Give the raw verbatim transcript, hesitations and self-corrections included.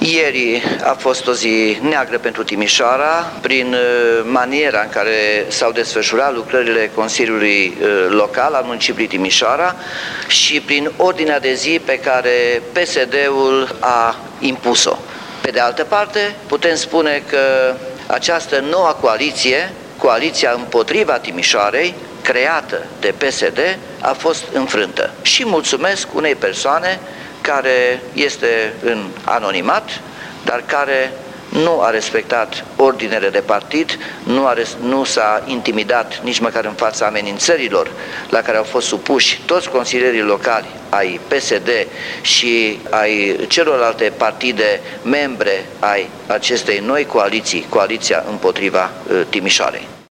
Ieri a fost o zi neagră pentru Timișoara, prin maniera în care s-au desfășurat lucrările Consiliului Local al municipiului Timișoara și prin ordinea de zi pe care P S D-ul a impus-o. Pe de altă parte, putem spune că această nouă coaliție, coaliția împotriva Timișoarei, creată de P S D, a fost înfrântă. Și mulțumesc unei persoane care este în anonimat, dar care nu a respectat ordinele de partid, nu, a, nu s-a intimidat nici măcar în fața amenințărilor la care au fost supuși toți consilierii locali ai P S D și ai celorlalte partide membre ai acestei noi coaliții, coaliția împotriva uh, Timișoarei.